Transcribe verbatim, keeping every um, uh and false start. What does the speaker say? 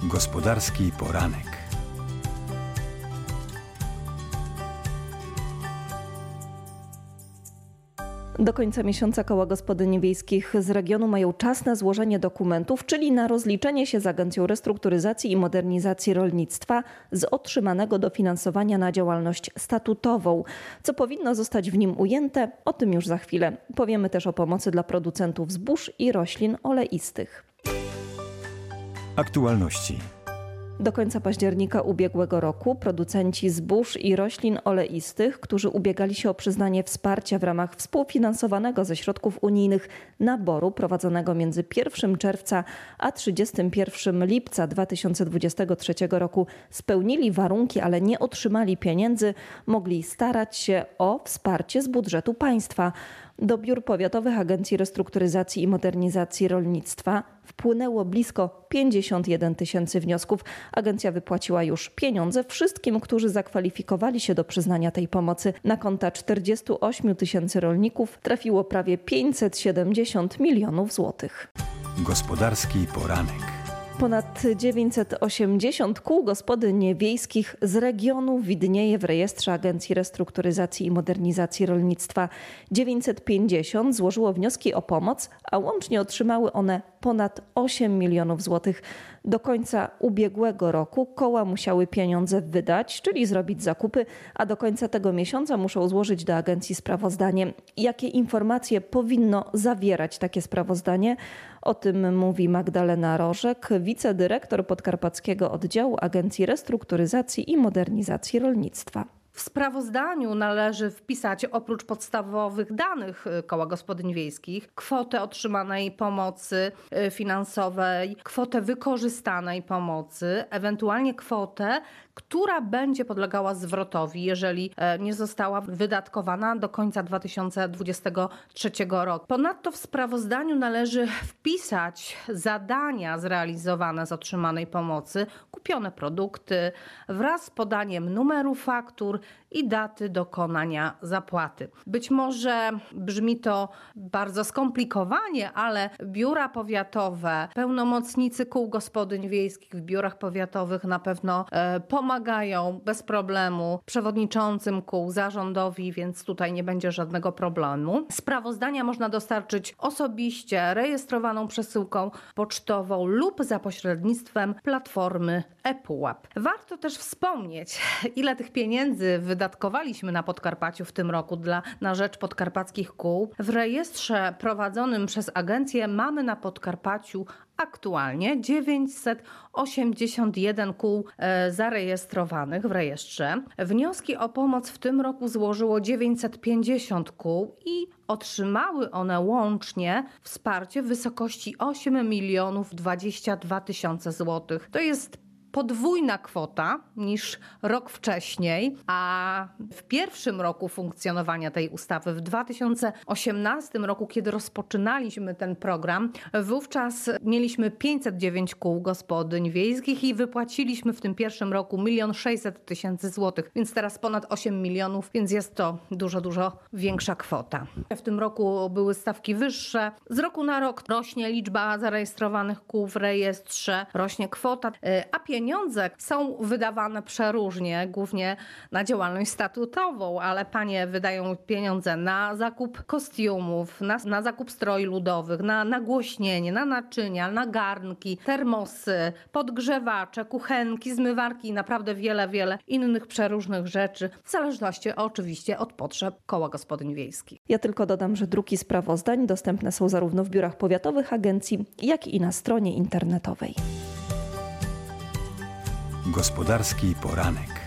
Gospodarski poranek. Do końca miesiąca koła gospodyń wiejskich z regionu mają czas na złożenie dokumentów, czyli na rozliczenie się z Agencją Restrukturyzacji i Modernizacji Rolnictwa z otrzymanego dofinansowania na działalność statutową. Co powinno zostać w nim ujęte, o tym już za chwilę. Powiemy też o pomocy dla producentów zbóż i roślin oleistych. Aktualności. Do końca października ubiegłego roku producenci zbóż i roślin oleistych, którzy ubiegali się o przyznanie wsparcia w ramach współfinansowanego ze środków unijnych naboru prowadzonego między pierwszym czerwca a trzydziestego pierwszego lipca dwa tysiące dwudziestego trzeciego roku, spełnili warunki, ale nie otrzymali pieniędzy, mogli starać się o wsparcie z budżetu państwa. Do biur powiatowych Agencji Restrukturyzacji i Modernizacji Rolnictwa wpłynęło blisko pięćdziesiąt jeden tysięcy wniosków. Agencja wypłaciła już pieniądze wszystkim, którzy zakwalifikowali się do przyznania tej pomocy. Na konta czterdziestu ośmiu tysięcy rolników trafiło prawie pięćset siedemdziesiąt milionów złotych. Gospodarski poranek. Ponad dziewięćset osiemdziesiąt kół gospodyń wiejskich z regionu widnieje w rejestrze Agencji Restrukturyzacji i Modernizacji Rolnictwa. dziewięćset pięćdziesiąt złożyło wnioski o pomoc, a łącznie otrzymały one ponad osiem milionów złotych. Do końca ubiegłego roku koła musiały pieniądze wydać, czyli zrobić zakupy, a do końca tego miesiąca muszą złożyć do agencji sprawozdanie. Jakie informacje powinno zawierać takie sprawozdanie? O tym mówi Magdalena Rożek, wicedyrektor Podkarpackiego Oddziału Agencji Restrukturyzacji i Modernizacji Rolnictwa. W sprawozdaniu należy wpisać oprócz podstawowych danych koła gospodyń wiejskich kwotę otrzymanej pomocy finansowej, kwotę wykorzystanej pomocy, ewentualnie kwotę, która będzie podlegała zwrotowi, jeżeli nie została wydatkowana do końca dwa tysiące dwudziestego trzeciego roku. Ponadto w sprawozdaniu należy wpisać zadania zrealizowane z otrzymanej pomocy, kupione produkty wraz z podaniem numeru faktur i daty dokonania zapłaty. Być może brzmi to bardzo skomplikowanie, ale biura powiatowe, pełnomocnicy kół gospodyń wiejskich w biurach powiatowych na pewno e, pomagają bez problemu przewodniczącym kół, zarządowi, więc tutaj nie będzie żadnego problemu. Sprawozdania można dostarczyć osobiście, rejestrowaną przesyłką pocztową lub za pośrednictwem platformy ePUAP. Warto też wspomnieć, ile tych pieniędzy wydatkowaliśmy na Podkarpaciu w tym roku dla, na rzecz podkarpackich kół. W rejestrze prowadzonym przez agencję mamy na Podkarpaciu aktualnie dziewięćset osiemdziesiąt jeden kół e, zarejestrowanych w rejestrze. Wnioski o pomoc w tym roku złożyło dziewięćset pięćdziesiąt kół i otrzymały one łącznie wsparcie w wysokości osiem milionów dwadzieścia dwa tysiące złotych. To jest podwójna kwota niż rok wcześniej, a w pierwszym roku funkcjonowania tej ustawy, w dwa tysiące osiemnastym roku, kiedy rozpoczynaliśmy ten program, wówczas mieliśmy pięćset dziewięć kół gospodyń wiejskich i wypłaciliśmy w tym pierwszym roku milion sześćset tysięcy złotych, więc teraz ponad osiem milionów, więc jest to dużo, dużo większa kwota. W tym roku były stawki wyższe. Z roku na rok rośnie liczba zarejestrowanych kół w rejestrze, rośnie kwota, a pieniądze Pieniądze są wydawane przeróżnie, głównie na działalność statutową, ale panie wydają pieniądze na zakup kostiumów, na, na zakup stroi ludowych, na nagłośnienie, na naczynia, na garnki, termosy, podgrzewacze, kuchenki, zmywarki i naprawdę wiele, wiele innych przeróżnych rzeczy, w zależności oczywiście od potrzeb koła gospodyń wiejskich. Ja tylko dodam, że druki sprawozdań dostępne są zarówno w biurach powiatowych agencji, jak i na stronie internetowej. Gospodarski poranek.